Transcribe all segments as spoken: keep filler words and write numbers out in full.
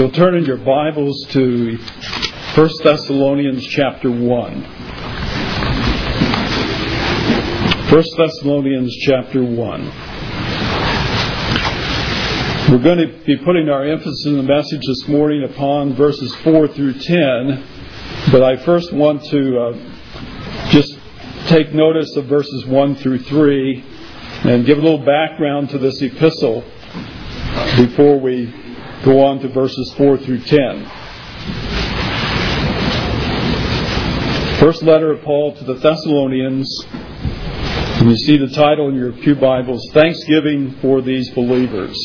If you'll turn in your Bibles to First Thessalonians chapter one. First Thessalonians chapter one. We're going to be putting our emphasis in the message this morning upon verses four through ten, but I first want to uh, just take notice of verses one through three and give a little background to this epistle before we go on to verses four through ten. First letter of Paul to the Thessalonians. And you see the title in your pew Bibles, Thanksgiving for These Believers.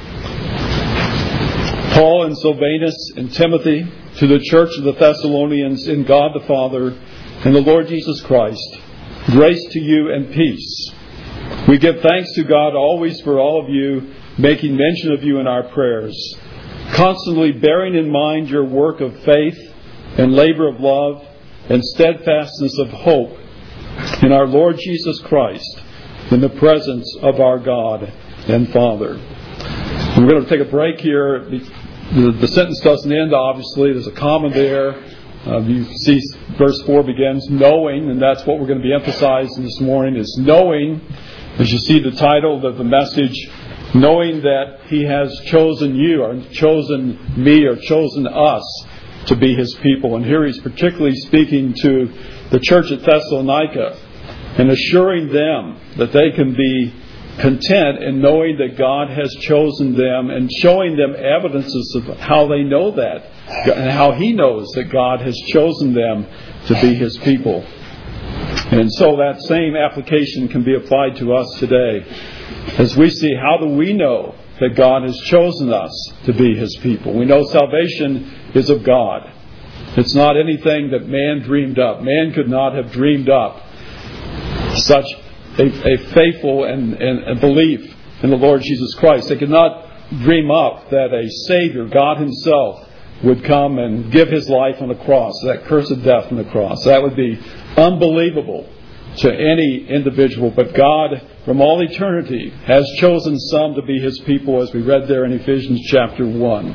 Paul and Silvanus and Timothy, to the church of the Thessalonians in God the Father and the Lord Jesus Christ, grace to you and peace. We give thanks to God always for all of you, making mention of you in our prayers, constantly bearing in mind your work of faith and labor of love and steadfastness of hope in our Lord Jesus Christ, in the presence of our God and Father. We're going to take a break here. The, the sentence doesn't end, obviously. There's a comma there. Uh, you see verse four begins, knowing, and that's what we're going to be emphasizing this morning, is knowing, as you see the title of the message, knowing that He has chosen you, or chosen me, or chosen us to be His people. And here He's particularly speaking to the church at Thessalonica and assuring them that they can be content in knowing that God has chosen them and showing them evidences of how they know that and how He knows that God has chosen them to be His people. And so that same application can be applied to us today. As we see, how do we know that God has chosen us to be His people? We know salvation is of God. It's not anything that man dreamed up. Man could not have dreamed up such a, a faithful and, and a belief in the Lord Jesus Christ. They could not dream up that a Savior, God Himself, would come and give His life on the cross, that cursed death on the cross. That would be unbelievable to any individual, but God, from all eternity, has chosen some to be His people, as we read there in Ephesians chapter one.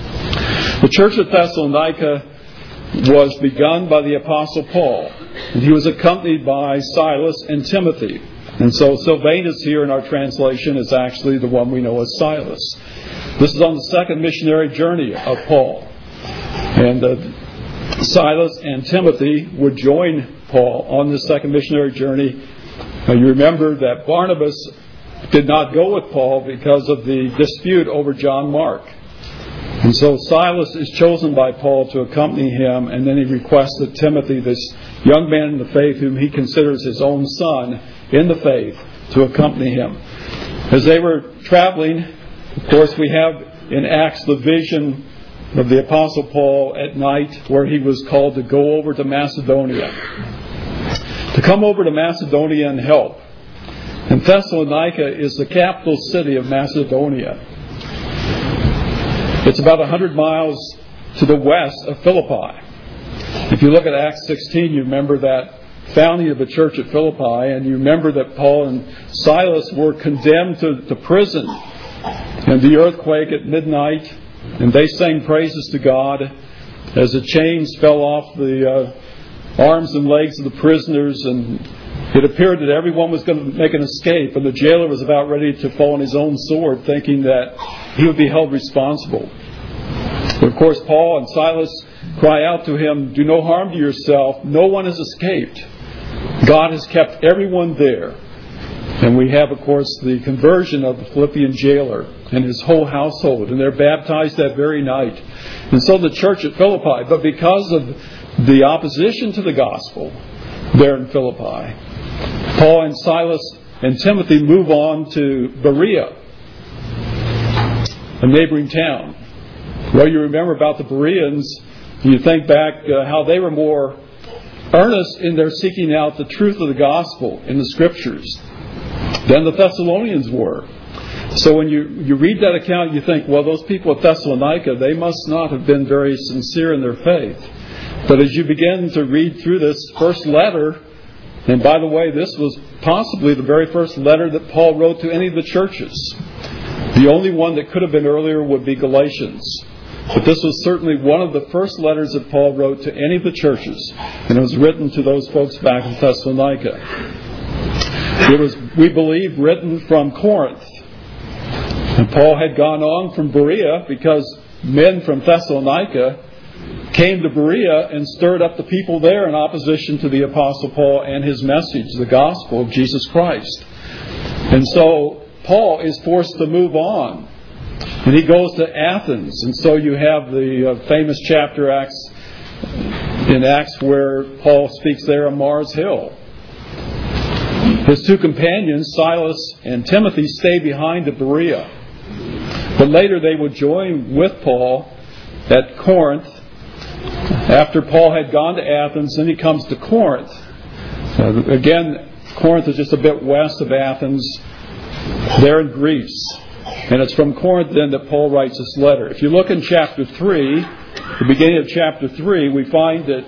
The church of Thessalonica was begun by the Apostle Paul, and he was accompanied by Silas and Timothy. And so Silvanus here in our translation is actually the one we know as Silas. This is on the second missionary journey of Paul. And uh, Silas and Timothy would join Paul on this second missionary journey. Now, you remember that Barnabas did not go with Paul because of the dispute over John Mark. And so Silas is chosen by Paul to accompany him, and then he requests that Timothy, this young man in the faith whom he considers his own son in the faith, to accompany him. As they were traveling, of course, we have in Acts the vision of the Apostle Paul at night where he was called to go over to Macedonia. To come over to Macedonia and help. And Thessalonica is the capital city of Macedonia. It's about one hundred miles to the west of Philippi. If you look at Acts sixteen, you remember that founding of the church at Philippi, and you remember that Paul and Silas were condemned to, to prison and the earthquake at midnight, and they sang praises to God as the chains fell off the uh, arms and legs of the prisoners, and it appeared that everyone was going to make an escape, and the jailer was about ready to fall on his own sword, thinking that he would be held responsible. But of course, Paul and Silas cry out to him, "Do no harm to yourself. No one has escaped. God has kept everyone there." And we have, of course, the conversion of the Philippian jailer and his whole household, and they're baptized that very night. And so the church at Philippi, but because of the opposition to the gospel there in Philippi, Paul and Silas and Timothy move on to Berea, a neighboring town. Well, you remember about the Bereans, you think back uh, how they were more earnest in their seeking out the truth of the gospel in the Scriptures than the Thessalonians were. So when you, you read that account, you think, well, those people at Thessalonica, they must not have been very sincere in their faith. But as you begin to read through this first letter, and by the way, this was possibly the very first letter that Paul wrote to any of the churches. The only one that could have been earlier would be Galatians. But this was certainly one of the first letters that Paul wrote to any of the churches. And it was written to those folks back in Thessalonica. It was, we believe, written from Corinth. And Paul had gone on from Berea because men from Thessalonica came to Berea and stirred up the people there in opposition to the Apostle Paul and his message, the gospel of Jesus Christ. And so Paul is forced to move on. And he goes to Athens. And so you have the uh, famous chapter Acts in Acts where Paul speaks there on Mars Hill. His two companions, Silas and Timothy, stay behind at Berea. But later they would join with Paul at Corinth. After Paul had gone to Athens, then he comes to Corinth. Uh, again, Corinth is just a bit west of Athens. They're in Greece. And it's from Corinth then that Paul writes this letter. If you look in chapter three, the beginning of chapter three, we find that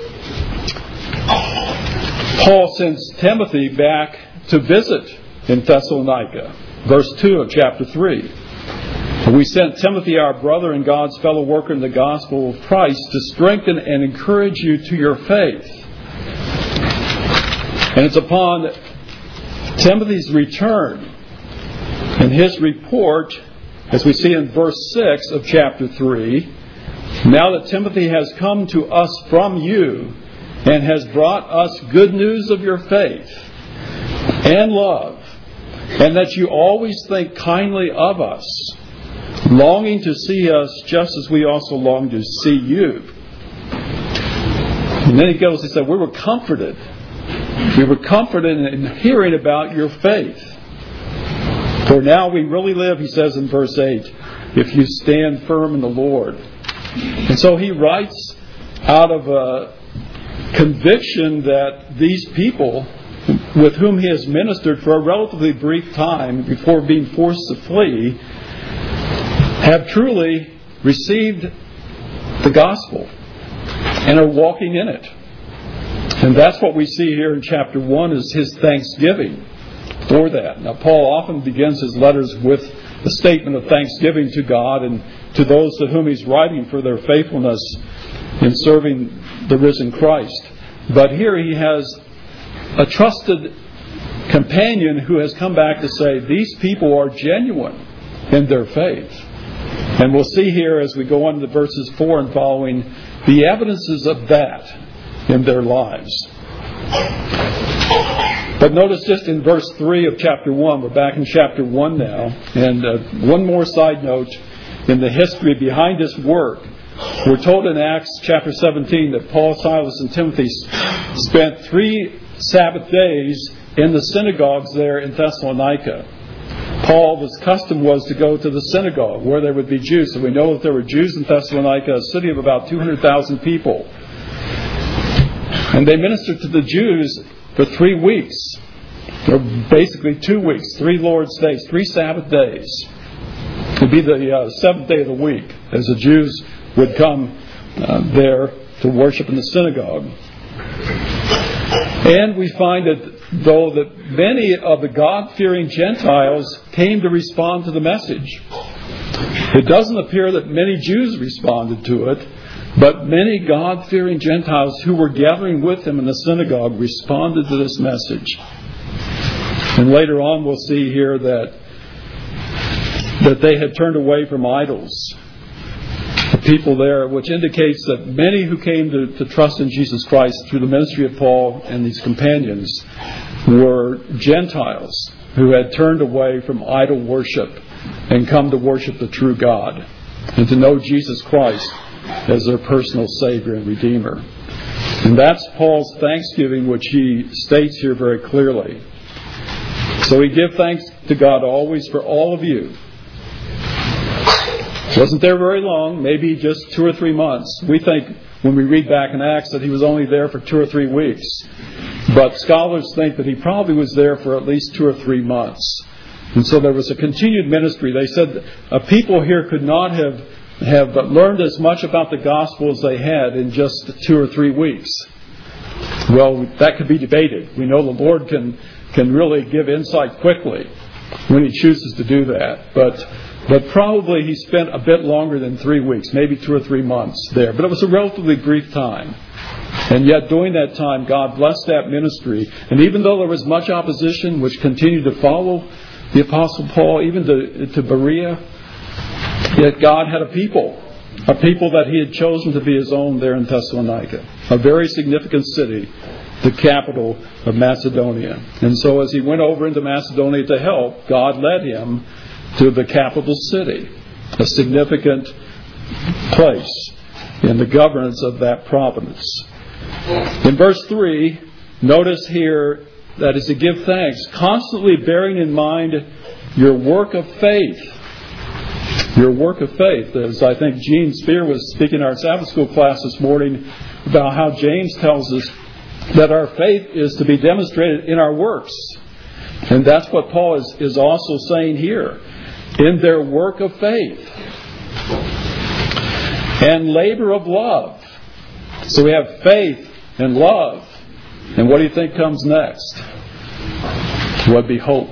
Paul sends Timothy back to visit in Thessalonica. Verse two of chapter three. We sent Timothy, our brother and God's fellow worker in the gospel of Christ, to strengthen and encourage you to your faith. And it's upon Timothy's return and his report, as we see in verse six of chapter three, now that Timothy has come to us from you and has brought us good news of your faith and love, and that you always think kindly of us, longing to see us just as we also long to see you. And then he goes, he said, we were comforted. We were comforted in hearing about your faith. For now we really live, he says in verse eight, if you stand firm in the Lord. And so he writes out of a conviction that these people with whom he has ministered for a relatively brief time before being forced to flee have truly received the gospel and are walking in it. And that's what we see here in chapter one is his thanksgiving for that. Now, Paul often begins his letters with a statement of thanksgiving to God and to those to whom he's writing for their faithfulness in serving the risen Christ. But here he has a trusted companion who has come back to say these people are genuine in their faith. And we'll see here as we go on to verses four and following the evidences of that in their lives. But notice just in verse three of chapter one, we're back in chapter one now, and uh, one more side note in the history behind this work. We're told in Acts chapter seventeen that Paul, Silas, and Timothy spent three Sabbath days in the synagogues there in Thessalonica. Paul's custom was to go to the synagogue where there would be Jews. So we know that there were Jews in Thessalonica, a city of about two hundred thousand people. And they ministered to the Jews for three weeks. Or basically two weeks, three Lord's days, three Sabbath days. It would be the uh, seventh day of the week as the Jews would come uh, there to worship in the synagogue. And we find that though that many of the God-fearing Gentiles came to respond to the message. It doesn't appear that many Jews responded to it, but many God-fearing Gentiles who were gathering with him in the synagogue responded to this message. And later on we'll see here that that they had turned away from idols. The people there, which indicates that many who came to, to trust in Jesus Christ through the ministry of Paul and these companions were Gentiles who had turned away from idol worship and come to worship the true God and to know Jesus Christ as their personal Savior and Redeemer. And that's Paul's thanksgiving, which he states here very clearly. So we give thanks to God always for all of you. Wasn't there very long, maybe just two or three months. We think when we read back in Acts that he was only there for two or three weeks. But scholars think that he probably was there for at least two or three months. And so there was a continued ministry. They said uh, people here could not have, have learned as much about the gospel as they had in just two or three weeks. Well, that could be debated. We know the Lord can, can really give insight quickly when he chooses to do that. But But probably he spent a bit longer than three weeks, maybe two or three months there. But it was a relatively brief time. And yet during that time, God blessed that ministry. And even though there was much opposition, which continued to follow the Apostle Paul, even to, to Berea, yet God had a people, a people that he had chosen to be his own there in Thessalonica, a very significant city, the capital of Macedonia. And so as he went over into Macedonia to help, God led him to the capital city, a significant place in the governance of that province. In verse three, notice here that is to give thanks, constantly bearing in mind your work of faith. Your work of faith. As I think Gene Spear was speaking in our Sabbath school class this morning about how James tells us that our faith is to be demonstrated in our works. And that's what Paul is, is also saying here. In their work of faith. And labor of love. So we have faith and love. And what do you think comes next? Would be hope.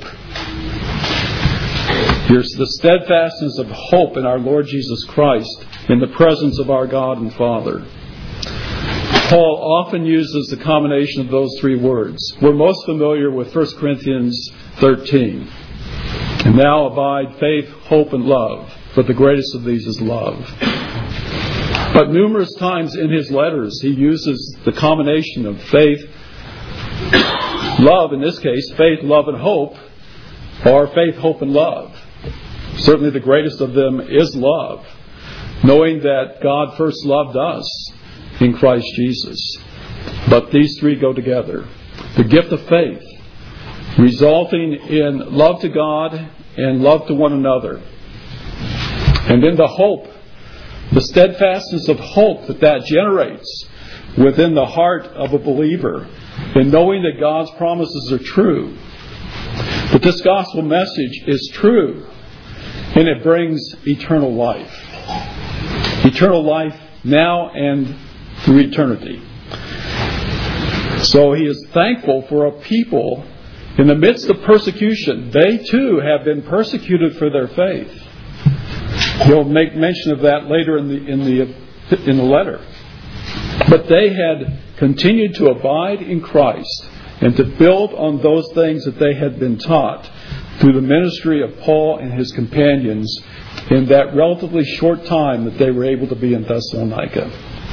Here's the steadfastness of hope in our Lord Jesus Christ in the presence of our God and Father. Paul often uses the combination of those three words. We're most familiar with First Corinthians thirteen. And now abide faith, hope, and love. But the greatest of these is love. But numerous times in his letters, he uses the combination of faith, love, in this case, faith, love, and hope, or faith, hope, and love. Certainly the greatest of them is love, knowing that God first loved us in Christ Jesus. But these three go together. The gift of faith, resulting in love to God and love to one another. And then the hope, the steadfastness of hope that that generates within the heart of a believer in knowing that God's promises are true. That this gospel message is true and it brings eternal life. Eternal life now and through eternity. So he is thankful for a people in the midst of persecution. They too have been persecuted for their faith. He'll make mention of that later in the in the in the letter. But they had continued to abide in Christ and to build on those things that they had been taught through the ministry of Paul and his companions in that relatively short time that they were able to be in Thessalonica.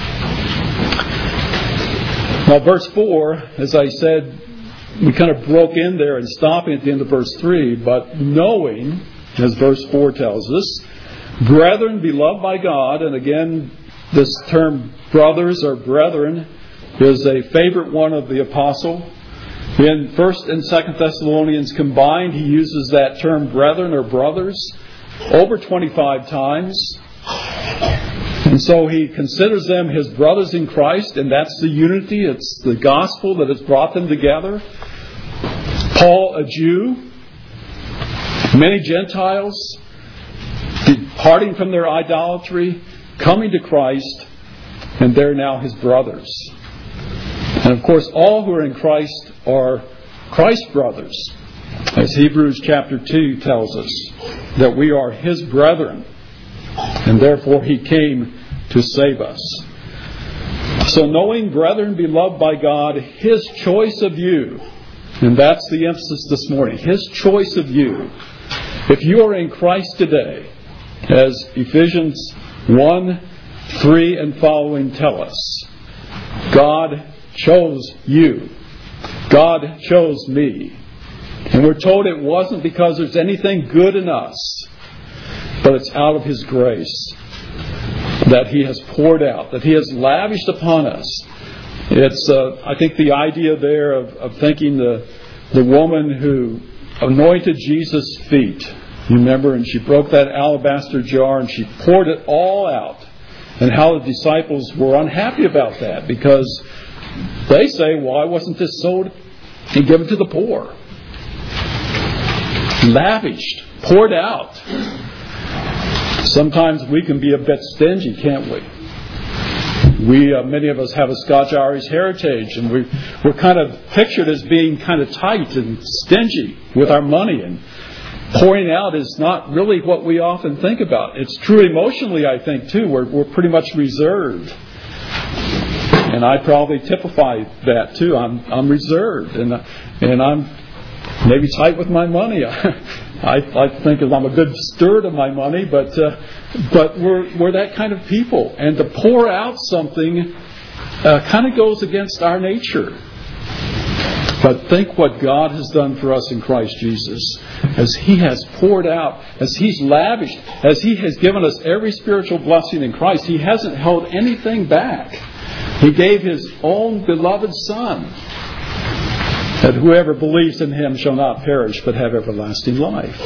Now, verse four, as I said, we kind of broke in there and stopping at the end of verse three, but knowing, as verse four tells us, brethren beloved by God, and again, this term brothers or brethren is a favorite one of the apostle. In First and Second Thessalonians combined, he uses that term brethren or brothers over twenty-five times. And so he considers them his brothers in Christ, and that's the unity, it's the gospel that has brought them together. Paul, a Jew, many Gentiles, departing from their idolatry, coming to Christ, and they're now his brothers. And of course, all who are in Christ are Christ's brothers, as Hebrews chapter two tells us, that we are his brethren, and therefore he came to save us. So knowing, brethren, beloved by God, his choice of you, and that's the emphasis this morning, his choice of you. If you are in Christ today, as Ephesians one, three and following tell us, God chose you. God chose me. And we're told it wasn't because there's anything good in us, but it's out of his grace that he has poured out, that he has lavished upon us. It's, uh, I think, the idea there of, of thinking the, the woman who anointed Jesus' feet. You remember, and she broke that alabaster jar and she poured it all out. And how the disciples were unhappy about that because they say, why wasn't this sold and given to the poor? Lavished, poured out. Sometimes we can be a bit stingy, can't we? We, uh, many of us have a Scotch-Irish heritage, and we, we're kind of pictured as being kind of tight and stingy with our money. And pouring out is not really what we often think about. It's true emotionally, I think, too. We're, we're pretty much reserved. And I probably typify that, too. I'm I'm reserved. And, and I'm maybe tight with my money. I, I think I'm a good steward of my money, but uh, but we're we're that kind of people. And to pour out something uh, kind of goes against our nature. But think what God has done for us in Christ Jesus. As He has poured out, as He's lavished, as He has given us every spiritual blessing in Christ, He hasn't held anything back. He gave His own beloved Son, that whoever believes in Him shall not perish but have everlasting life.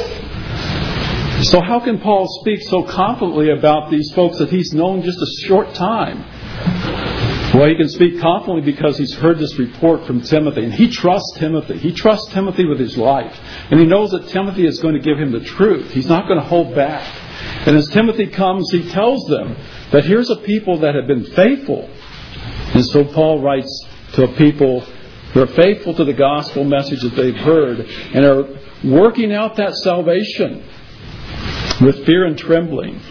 So how can Paul speak so confidently about these folks that he's known just a short time? Well, he can speak confidently because he's heard this report from Timothy. And he trusts Timothy. He trusts Timothy with his life. And he knows that Timothy is going to give him the truth. He's not going to hold back. And as Timothy comes, he tells them that here's a people that have been faithful. And so Paul writes to a people who are faithful to the gospel message that they've heard and are working out that salvation with fear and trembling,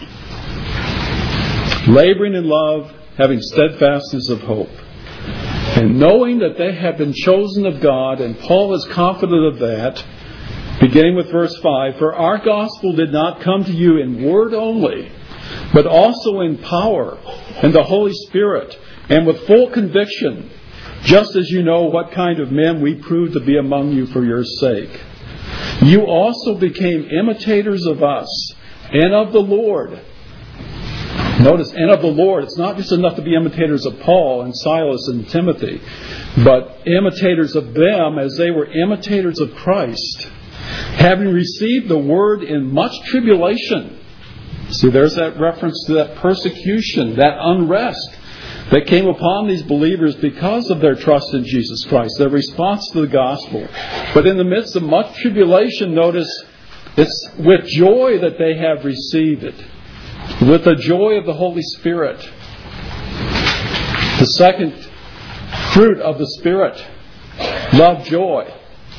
laboring in love, having steadfastness of hope, and knowing that they have been chosen of God, and Paul is confident of that, beginning with verse five, for our gospel did not come to you in word only, but also in power and the Holy Spirit, and with full conviction, just as you know what kind of men we proved to be among you for your sake. You also became imitators of us and of the Lord. Notice, and of the Lord. It's not just enough to be imitators of Paul and Silas and Timothy, but imitators of them as they were imitators of Christ, having received the word in much tribulation. See, there's that reference to that persecution, that unrest that came upon these believers because of their trust in Jesus Christ, their response to the gospel. But in the midst of much tribulation, notice, it's with joy that they have received it. With the joy of the Holy Spirit. The second fruit of the Spirit. Love, joy.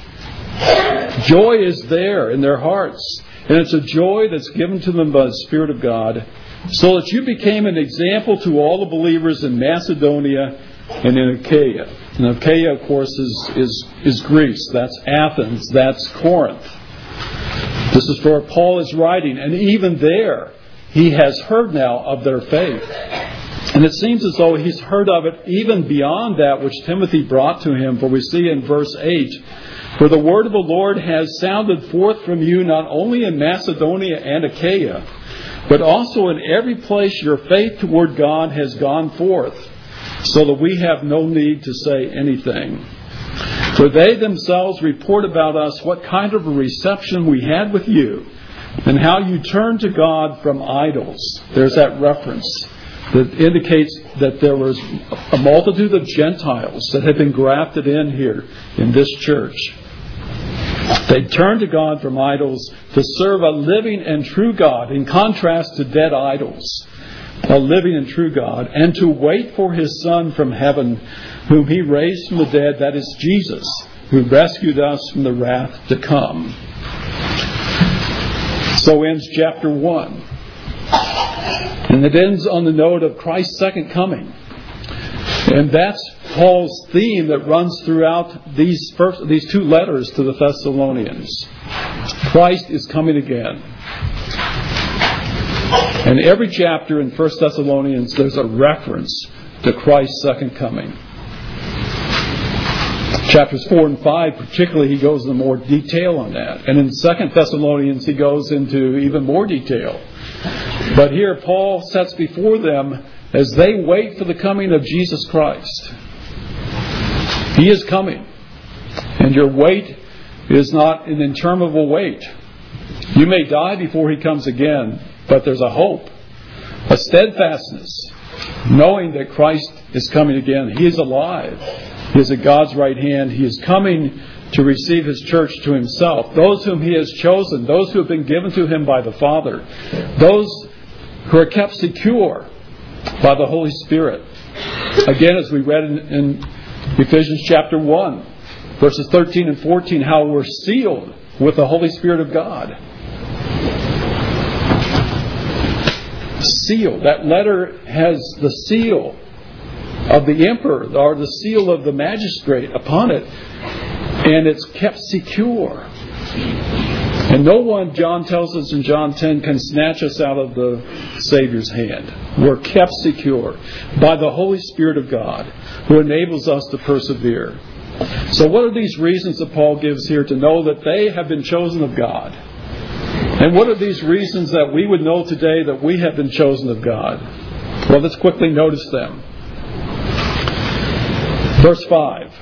Joy is there in their hearts. And it's a joy that's given to them by the Spirit of God, so that you became an example to all the believers in Macedonia and in Achaia. And Achaia, of course, is, is, is Greece. That's Athens. That's Corinth. This is where Paul is writing. And even there, he has heard now of their faith. And it seems as though he's heard of it even beyond that which Timothy brought to him. For we see in verse eight, for the word of the Lord has sounded forth from you not only in Macedonia and Achaia, but also in every place your faith toward God has gone forth, so that we have no need to say anything. For they themselves report about us what kind of a reception we had with you, and how you turned to God from idols. There's that reference that indicates that there was a multitude of Gentiles that had been grafted in here in this church. They turned to God from idols to serve a living and true God, in contrast to dead idols. A living and true God, and to wait for His Son from heaven, whom He raised from the dead, that is Jesus, who rescued us from the wrath to come. So ends chapter one. And it ends on the note of Christ's second coming. And that's Paul's theme that runs throughout these first these two letters to the Thessalonians. Christ is coming again. And every chapter in First Thessalonians there's a reference to Christ's second coming. Chapters four and five, particularly, he goes into more detail on that. And in Second Thessalonians, he goes into even more detail. But here, Paul sets before them, as they wait for the coming of Jesus Christ. He is coming. And your wait is not an interminable wait. You may die before He comes again, but there's a hope, a steadfastness, knowing that Christ is coming again. He is alive. He is at God's right hand. He is coming to receive His church to Himself. Those whom He has chosen, those who have been given to Him by the Father, those who are kept secure by the Holy Spirit. Again, as we read in, in Ephesians chapter one, verses thirteen and fourteen, how we're sealed with the Holy Spirit of God. Seal. That letter has the seal of the emperor, or the seal of the magistrate upon it, and it's kept secure. And no one, John tells us in John ten, can snatch us out of the Savior's hand. We're kept secure by the Holy Spirit of God, who enables us to persevere. So what are these reasons that Paul gives here to know that they have been chosen of God? And what are these reasons that we would know today that we have been chosen of God? Well, let's quickly notice them. Verse five.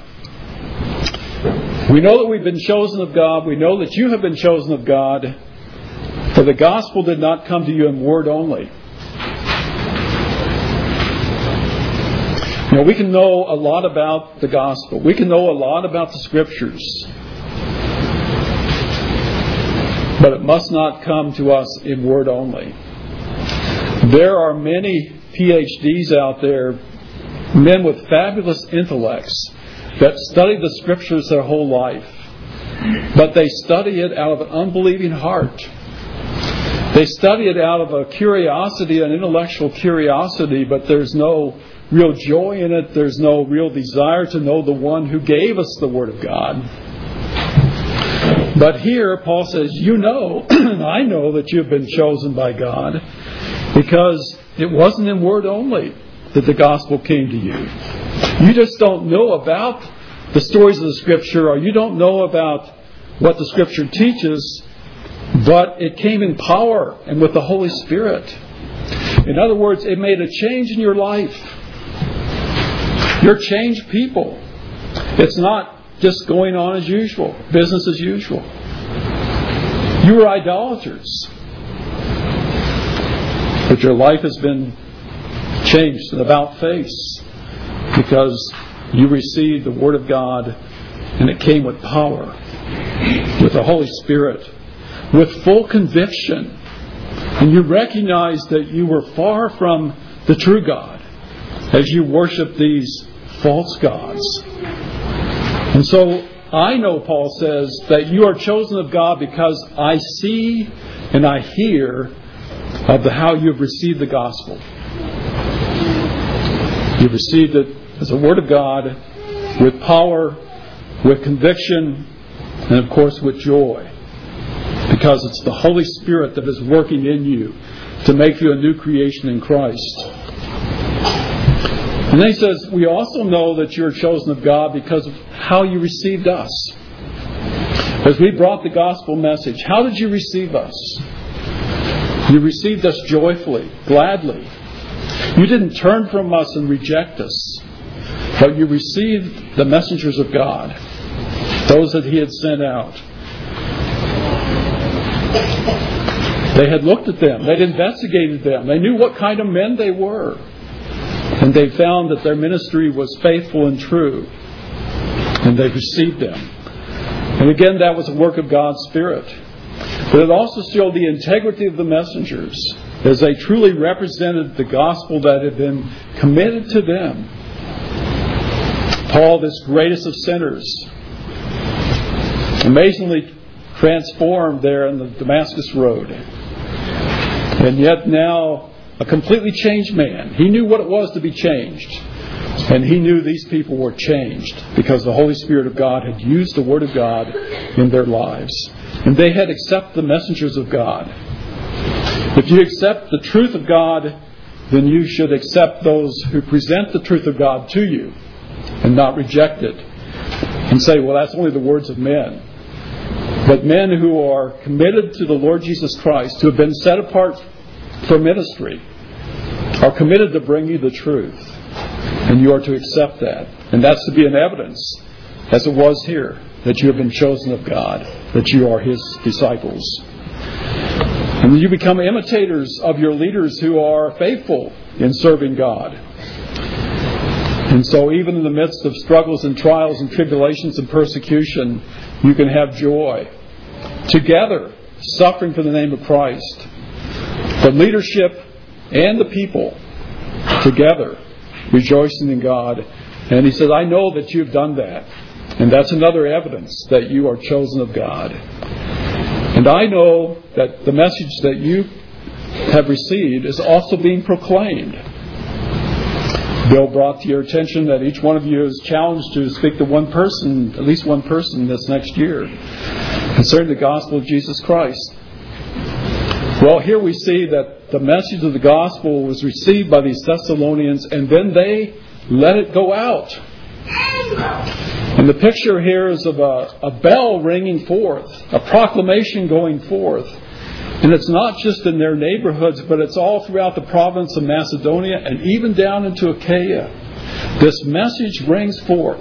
We know that we've been chosen of God. We know that you have been chosen of God. For the gospel did not come to you in word only. Now, we can know a lot about the gospel. We can know a lot about the scriptures. But it must not come to us in word only. There are many P H Ds out there, men with fabulous intellects, that study the scriptures their whole life. But they study it out of an unbelieving heart. They study it out of a curiosity, an intellectual curiosity, but there's no real joy in it. There's no real desire to know the one who gave us the Word of God. But here, Paul says, you know, I know that you've been chosen by God, because it wasn't in word only that the gospel came to you. You just don't know about the stories of the Scripture, or you don't know about what the Scripture teaches, but it came in power and with the Holy Spirit. In other words, it made a change in your life. You're changed people. It's not just going on as usual, business as usual. You were idolaters, but your life has been changed and about face, because you received the Word of God, and it came with power, with the Holy Spirit, with full conviction. And you recognized that you were far from the true God as you worship these false gods. And so I know, Paul says, that you are chosen of God because I see and I hear of the, how you have received the gospel. You've received it as a word of God, with power, with conviction, and of course with joy. Because it's the Holy Spirit that is working in you to make you a new creation in Christ. And then he says, we also know that you're chosen of God because of how you received us. As we brought the gospel message, how did you receive us? You received us joyfully, gladly. You didn't turn from us and reject us, but you received the messengers of God, those that He had sent out. They had looked at them. They'd investigated them. They knew what kind of men they were. And they found that their ministry was faithful and true. And they received them. And again, that was a work of God's Spirit. But it also showed the integrity of the messengers, as they truly represented the gospel that had been committed to them. Paul, this greatest of sinners, amazingly transformed there in the Damascus Road. And yet now a completely changed man. He knew what it was to be changed. And he knew these people were changed because the Holy Spirit of God had used the Word of God in their lives. And they had accepted the messengers of God. If you accept the truth of God, then you should accept those who present the truth of God to you and not reject it and say, well, that's only the words of men. But men who are committed to the Lord Jesus Christ, who have been set apart for ministry, are committed to bring you the truth. And you are to accept that. And that's to be an evidence, as it was here, that you have been chosen of God, that you are His disciples. And then you become imitators of your leaders who are faithful in serving God. And so even in the midst of struggles and trials and tribulations and persecution, you can have joy. Together, suffering for the name of Christ. The leadership and the people together, rejoicing in God. And he says, I know that you've done that. And that's another evidence that you are chosen of God. And I know that the message that you have received is also being proclaimed. Bill brought to your attention that each one of you is challenged to speak to one person, at least one person this next year, concerning the gospel of Jesus Christ. Well, here we see that the message of the gospel was received by these Thessalonians, and then they let it go out. And the picture here is of a, a bell ringing forth, a proclamation going forth. And it's not just in their neighborhoods, but it's all throughout the province of Macedonia and even down into Achaia. This message rings forth.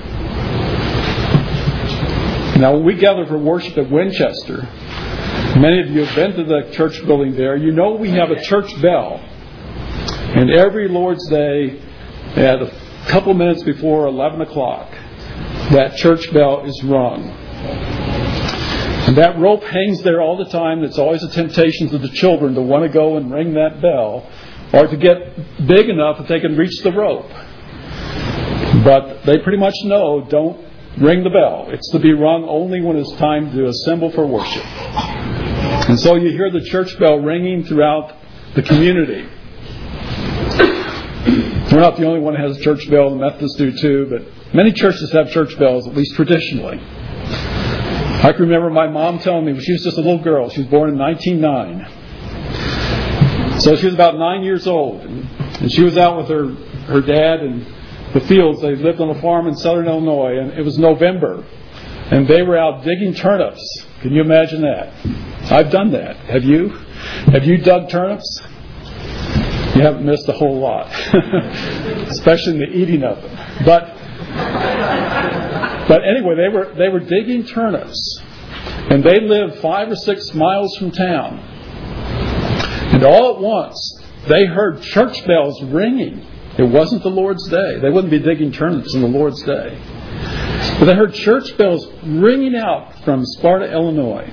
Now, when we gather for worship at Winchester, many of you have been to the church building there. You know we have a church bell. And every Lord's Day, at a couple minutes before eleven o'clock, that church bell is rung. And that rope hangs there all the time. It's always a temptation to the children to want to go and ring that bell, or to get big enough that they can reach the rope. But they pretty much know, don't ring the bell. It's to be rung only when it's time to assemble for worship. And so you hear the church bell ringing throughout the community. We're not the only one that has a church bell. The Methodists do too, but many churches have church bells, at least traditionally. I can remember my mom telling me when she was just a little girl. She was born in nineteen oh nine. So she was about nine years old. And she was out with her, her dad in the fields. They lived on a farm in southern Illinois. And it was November. And they were out digging turnips. Can you imagine that? I've done that. Have you? Have you dug turnips? You haven't missed a whole lot. Especially in the eating of them. But... But anyway, they were they were digging turnips, and they lived five or six miles from town. And all at once, they heard church bells ringing. It wasn't the Lord's Day. They wouldn't be digging turnips on the Lord's Day. But they heard church bells ringing out from Sparta, Illinois.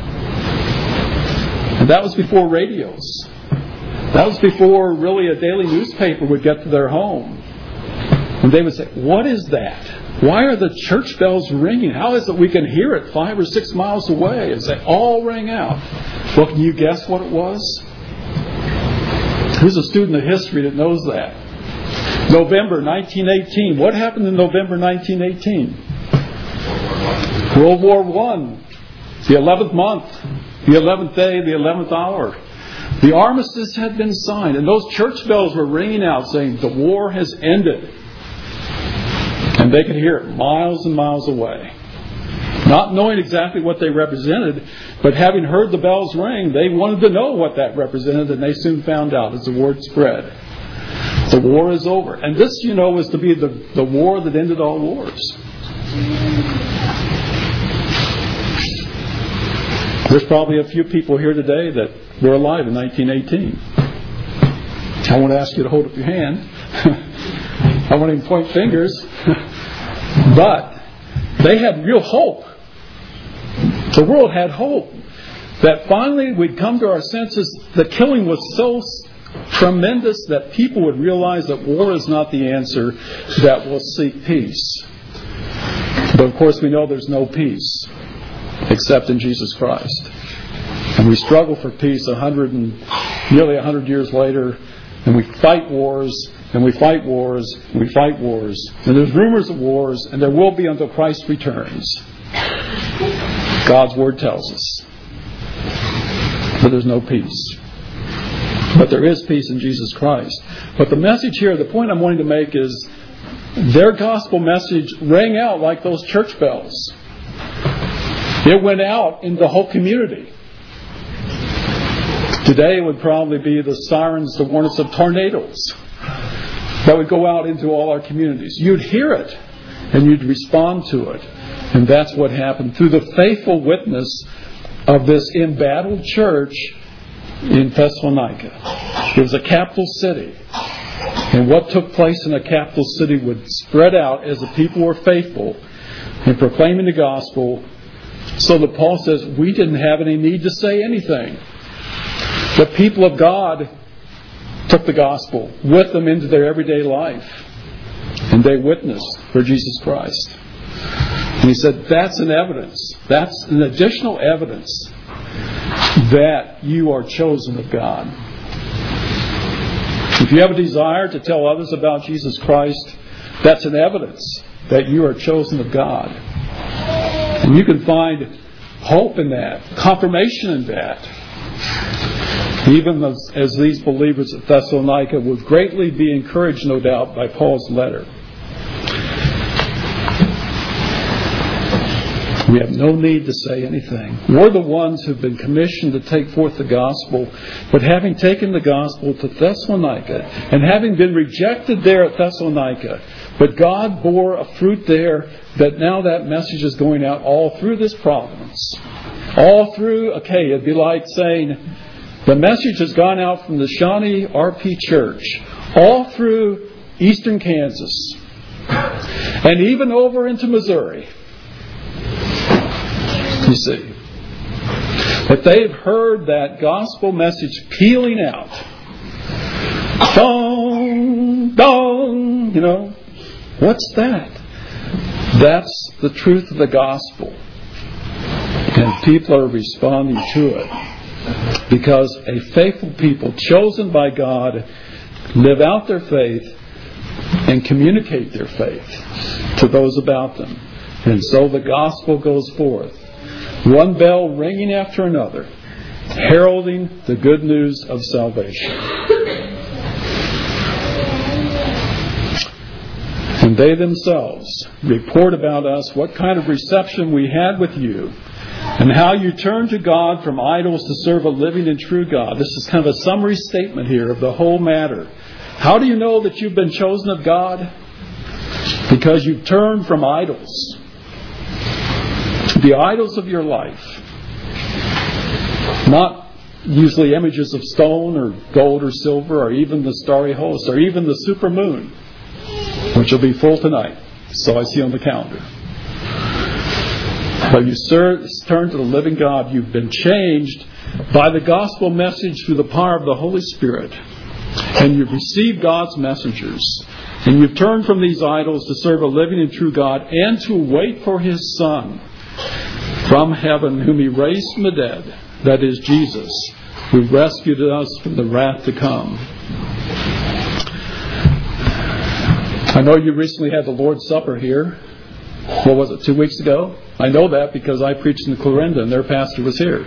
And that was before radios. That was before really a daily newspaper would get to their home. And they would say, "What is that? Why are the church bells ringing? How is it we can hear it five or six miles away?" As they all rang out. Well, can you guess what it was? Who's a student of history that knows that? November nineteen eighteen. What happened in November nineteen eighteen? World War One. The eleventh month. The eleventh day. The eleventh hour. The armistice had been signed. And those church bells were ringing out saying, the war has ended. And they could hear it miles and miles away. Not knowing exactly what they represented, but having heard the bells ring, they wanted to know what that represented, and they soon found out as the word spread. The war is over. And this, you know, was to be the, the war that ended all wars. There's probably a few people here today that were alive in nineteen eighteen. I won't ask you to hold up your hand. I won't even point fingers. But they had real hope. The world had hope that finally we'd come to our senses. The killing was so tremendous that people would realize that war is not the answer, that we'll seek peace. But of course we know there's no peace except in Jesus Christ. And we struggle for peace a hundred and nearly a hundred years later, and we fight wars. And we fight wars, and we fight wars. And there's rumors of wars, and there will be until Christ returns. God's Word tells us. But there's no peace. But there is peace in Jesus Christ. But the message here, the point I'm wanting to make is, their gospel message rang out like those church bells. It went out in the whole community. Today it would probably be the sirens to warn us of tornadoes that would go out into all our communities. You'd hear it, and you'd respond to it. And that's what happened through the faithful witness of this embattled church in Thessalonica. It was a capital city. And what took place in a capital city would spread out as the people were faithful in proclaiming the gospel, so that Paul says, we didn't have any need to say anything. The people of God took the gospel with them into their everyday life. And they witnessed for Jesus Christ. And he said, that's an evidence. That's an additional evidence that you are chosen of God. If you have a desire to tell others about Jesus Christ, that's an evidence that you are chosen of God. And you can find hope in that, confirmation in that. Even as, as these believers at Thessalonica would greatly be encouraged, no doubt, by Paul's letter. We have no need to say anything. We're the ones who've been commissioned to take forth the gospel. But having taken the gospel to Thessalonica, and having been rejected there at Thessalonica, but God bore a fruit there that now that message is going out all through this province. All through Achaia. It'd be like saying, the message has gone out from the Shawnee R P Church all through eastern Kansas and even over into Missouri. You see. But they've heard that gospel message pealing out. Dong, dong, you know. What's that? That's the truth of the gospel. And people are responding to it. Because a faithful people, chosen by God, live out their faith and communicate their faith to those about them. And so the gospel goes forth. One bell ringing after another, heralding the good news of salvation. And they themselves report about us what kind of reception we had with you, and how you turned to God from idols to serve a living and true God. This is kind of a summary statement here of the whole matter. How do you know that you've been chosen of God? Because you've turned from idols. The idols of your life. Not usually images of stone or gold or silver or even the starry host or even the supermoon, which will be full tonight. So I see on the calendar. But you turn to the living God. You've been changed by the gospel message through the power of the Holy Spirit. And you've received God's messengers. And you've turned from these idols to serve a living and true God and to wait for His Son from heaven, whom He raised from the dead. That is Jesus, who rescued us from the wrath to come. I know you recently had the Lord's Supper here. What was it, two weeks ago? I know that because I preached in Clarinda and their pastor was here.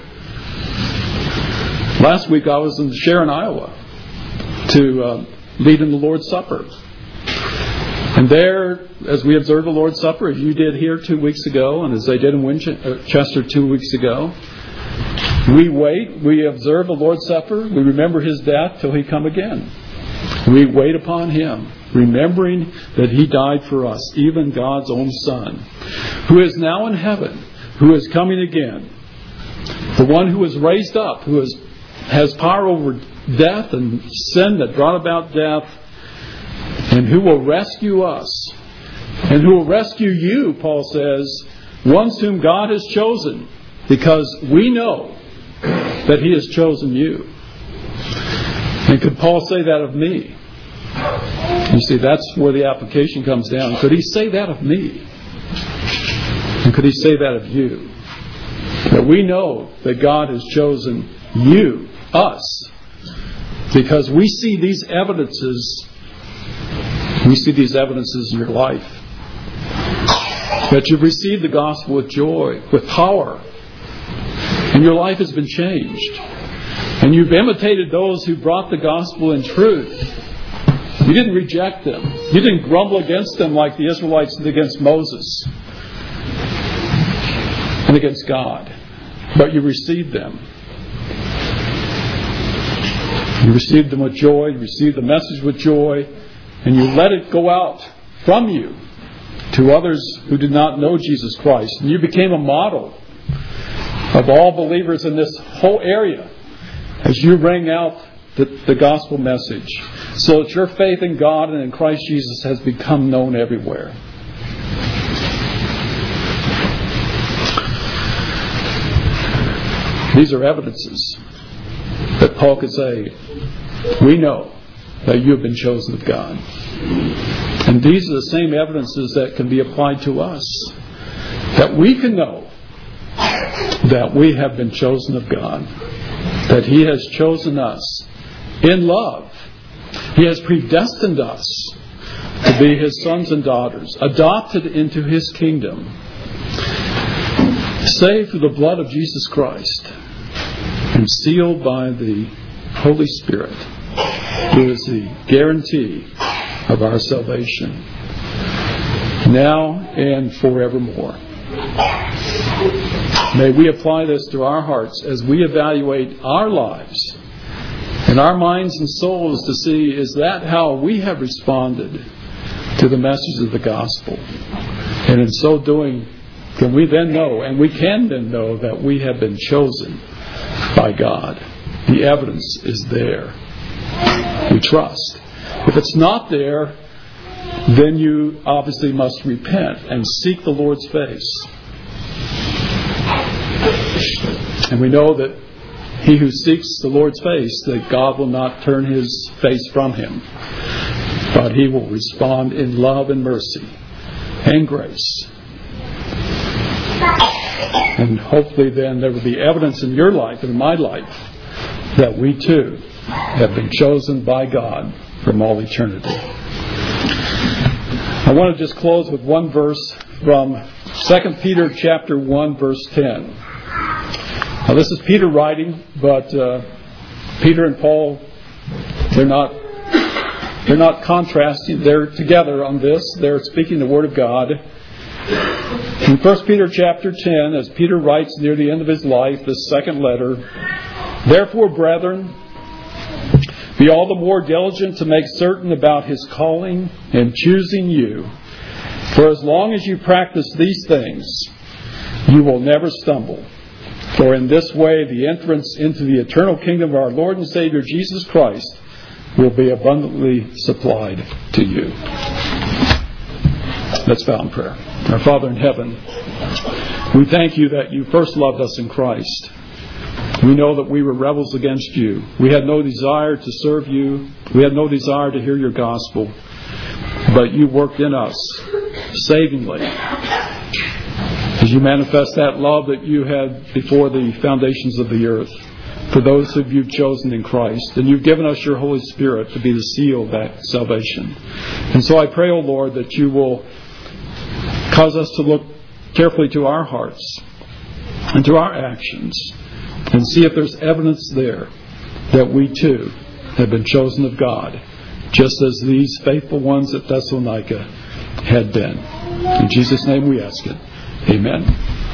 Last week I was in Sharon, Iowa to uh, lead in the Lord's Supper. And there, as we observed the Lord's Supper, as you did here two weeks ago and as they did in Winchester two weeks ago, we wait, we observe the Lord's Supper, we remember His death till He come again. We wait upon Him, remembering that He died for us, even God's own Son, who is now in heaven, who is coming again. The one who was raised up, who is, has power over death and sin that brought about death, and who will rescue us, and who will rescue you, Paul says, ones whom God has chosen, because we know that He has chosen you. And could Paul say that of me? You see, that's where the application comes down. Could he say that of me? And could he say that of you? That we know that God has chosen you, us, because we see these evidences, we see these evidences in your life. That you've received the gospel with joy, with power, and your life has been changed. And you've imitated those who brought the gospel in truth. You didn't reject them. You didn't grumble against them like the Israelites did against Moses and against God. But you received them. You received them with joy. You received the message with joy. And you let it go out from you to others who did not know Jesus Christ. And you became a model of all believers in this whole area as you rang out the, the gospel message, so that your faith in God and in Christ Jesus has become known everywhere. These are evidences that Paul could say, we know that you have been chosen of God. And these are the same evidences that can be applied to us. That we can know that we have been chosen of God, that He has chosen us in love. He has predestined us to be His sons and daughters, adopted into His kingdom, saved through the blood of Jesus Christ, and sealed by the Holy Spirit, who is the guarantee of our salvation, now and forevermore. May we apply this to our hearts as we evaluate our lives and our minds and souls to see, is that how we have responded to the message of the gospel? And in so doing, can we then know, and we can then know, that we have been chosen by God? The evidence is there. We trust. If it's not there, then you obviously must repent and seek the Lord's face. And we know that he who seeks the Lord's face, that God will not turn His face from him, but He will respond in love and mercy and grace. And hopefully then there will be evidence in your life and in my life that we too have been chosen by God from all eternity. I want to just close with one verse from Second Peter chapter one, verse ten. Now this is Peter writing, but uh, Peter and Paul, they're not they're not contrasting. They're together on this. They're speaking the Word of God. In First Peter chapter ten, as Peter writes near the end of his life, this second letter, "Therefore, brethren, be all the more diligent to make certain about His calling and choosing you. For as long as you practice these things, you will never stumble. For in this way the entrance into the eternal kingdom of our Lord and Savior Jesus Christ will be abundantly supplied to you." Let's bow in prayer. Our Father in heaven, we thank You that You first loved us in Christ. We know that we were rebels against You. We had no desire to serve You. We had no desire to hear Your gospel. But You worked in us savingly, as You manifest that love that You had before the foundations of the earth for those who You've chosen in Christ. And You've given us Your Holy Spirit to be the seal of that salvation. And so I pray, O Lord, that You will cause us to look carefully to our hearts and to our actions and see if there's evidence there that we too have been chosen of God, just as these faithful ones at Thessalonica had been. In Jesus' name we ask it. Amen.